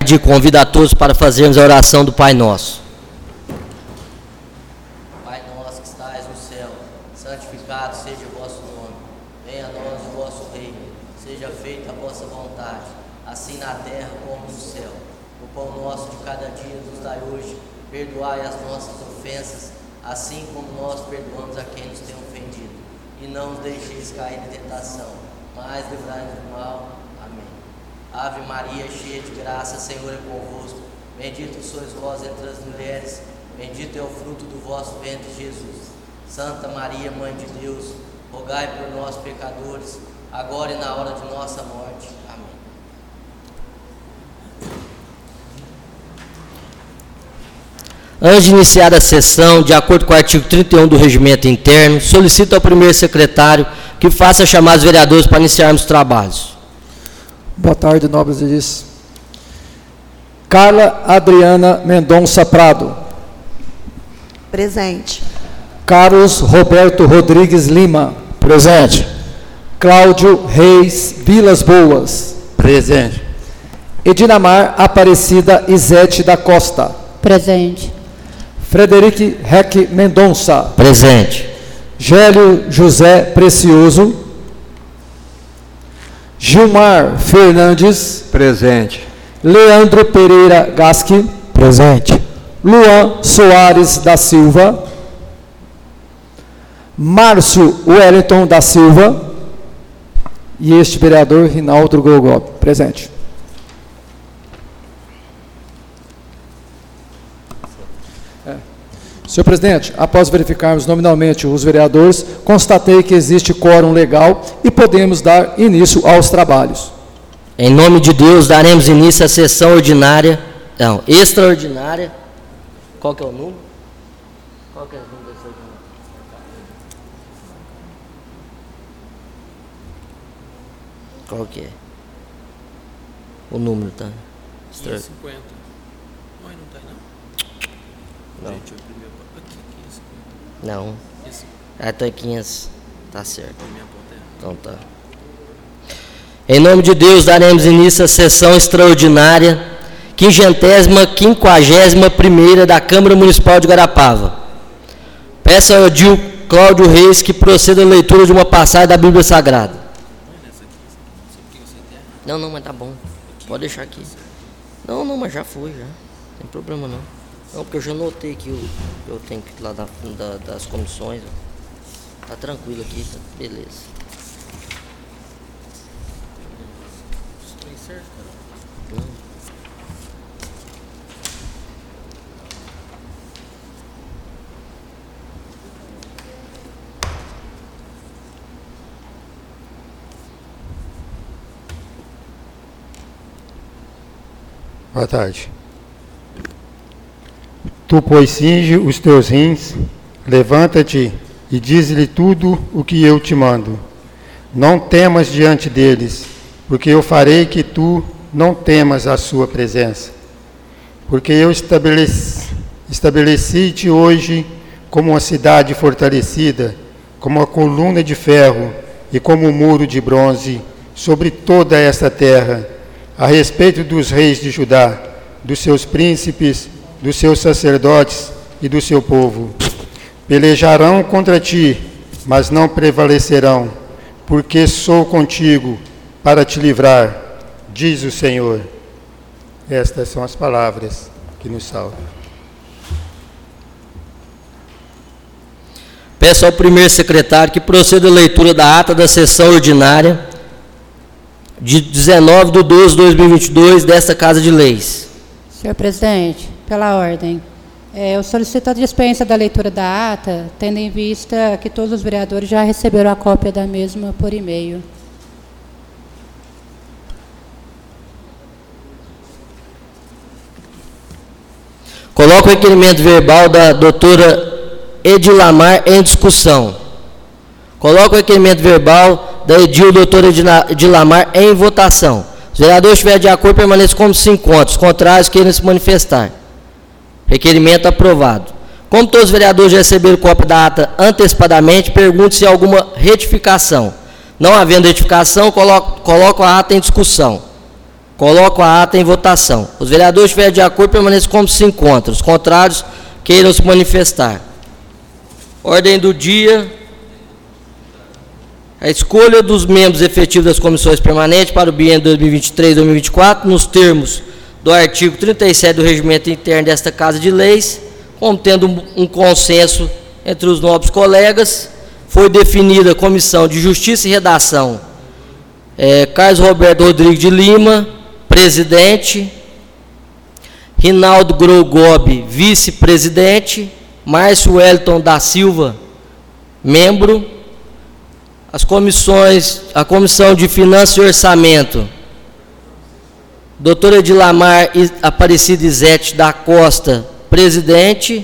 Convido a todos para fazermos a oração do Pai Nosso. Pai nosso que estais no céu, santificado seja o vosso nome. Venha a nós o vosso reino. Seja feita a vossa vontade, assim na terra como no céu. O pão nosso de cada dia nos dai hoje. Perdoai as nossas ofensas, assim como nós perdoamos a quem nos tem ofendido. E não nos deixeis cair em tentação, mas livrai-nos do mal. Amém. Ave Maria, cheia de graça, Senhor é convosco. Bendita sois vós entre as mulheres, bendito é o fruto do vosso ventre, Jesus. Santa Maria, Mãe de Deus, rogai por nós, pecadores, agora e na hora de nossa morte. Amém. Antes de iniciar a sessão, de acordo com o artigo 31 do Regimento Interno, solicito ao primeiro secretário que faça chamar os vereadores para iniciarmos os trabalhos. Boa tarde, nobres edis. Carla Adriana Mendonça Prado. Presente. Carlos Roberto Rodrigues Lima. Presente. Cláudio Reis Vilas Boas. Presente. Edinamar Aparecida Izete da Costa. Presente. Frederique Reque Mendonça. Presente. Gélio José Precioso. Gilmar Fernandes. Presente. Leandro Pereira Gasque. Presente. Luan Soares da Silva. Márcio Wellington da Silva. E este vereador, Rinaldo Gogó. Presente. Senhor presidente, após verificarmos nominalmente os vereadores, constatei que existe quórum legal e podemos dar início aos trabalhos. Em nome de Deus, daremos início à sessão ordinária, não, extraordinária. Qual que é o número? Qual que é o número dessa ordinária? Qual que é? O número, tá? 550. Não, não tá aí, não? Não. Gente, o primeiro aqui, 550. Não. Esse, Até 500. Tá certo. a minha ponta é. Então tá. Em nome de Deus, daremos início à sessão extraordinária, 551ª da Câmara Municipal de Garapava. Peço ao Edil Cláudio Reis que proceda a leitura de uma passagem da Bíblia Sagrada. Não, mas tá bom. Pode deixar aqui. Não, mas já foi, já. Não tem problema não. Não, porque eu já notei que eu tenho que ir lá das comissões. Ó. Tá tranquilo aqui, tá? Beleza. Estou certo, cara. Boa tarde. Tu, pois, cinge os teus rins, levanta-te e diz-lhe tudo o que eu te mando. Não temas diante deles, porque eu farei que tu não temas a sua presença. Porque eu estabeleci-te hoje como uma cidade fortalecida, como uma coluna de ferro e como um muro de bronze sobre toda esta terra, a respeito dos reis de Judá, dos seus príncipes, dos seus sacerdotes e do seu povo. Pelejarão contra ti, mas não prevalecerão, porque sou contigo para te livrar, diz o Senhor. Estas são as palavras que nos salvam. Peço ao primeiro secretário que proceda a leitura da ata da sessão ordinária de 19/12/2022 desta Casa de Leis. Senhor presidente, pela ordem, eu solicito a dispensa da leitura da ata, tendo em vista que todos os vereadores já receberam a cópia da mesma por e-mail. Coloco o requerimento verbal da doutora Edilamar em discussão. Coloco o requerimento verbal da Edil doutora Edilamar em votação. Os vereadores estiverem de acordo, permaneçam como se encontram. Os contrários, queiram se manifestar. Requerimento aprovado. Como todos os vereadores já receberam cópia da ata antecipadamente, pergunto se há alguma retificação. Não havendo retificação, coloco a ata em discussão. Coloco a ata em votação. Os vereadores que estiverem de acordo permaneçam como se encontram. Os contrários queiram se manifestar. Ordem do dia. A escolha dos membros efetivos das comissões permanentes para o biênio 2023-2024, nos termos do artigo 37 do Regimento Interno desta Casa de Leis, como tendo um consenso entre os nobres colegas, foi definida a Comissão de Justiça e Redação. Carlos Roberto Rodrigues de Lima, presidente. Rinaldo Grou Gobi, vice-presidente. Márcio Wellington da Silva, membro. As comissões, a Comissão de Finanças e Orçamento, doutora Edilamar Aparecida Izete da Costa, presidente.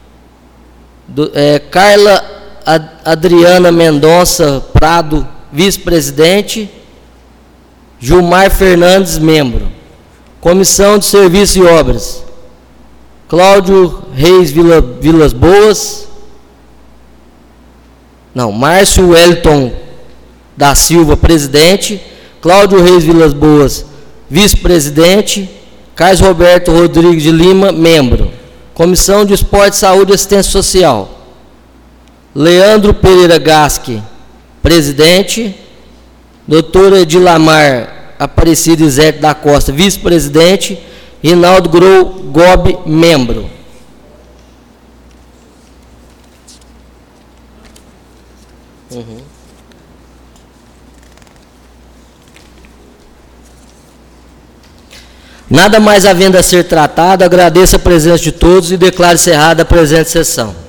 Carla Adriana Mendonça Prado, vice-presidente. Gilmar Fernandes, membro. Comissão de Serviços e Obras, Cláudio Reis Vilas Boas. Não, Márcio Wellington da Silva, presidente. Cláudio Reis Vilas Boas, vice-presidente. Carlos Roberto Rodrigues de Lima, membro. Comissão de Esporte, Saúde e Assistência Social, Leandro Pereira Gasque, presidente. Doutora Edilamar Aparecida Izete da Costa, vice-presidente. Rinaldo Grou Gobi, membro. Nada mais havendo a ser tratado, agradeço a presença de todos e declaro encerrada a presente sessão.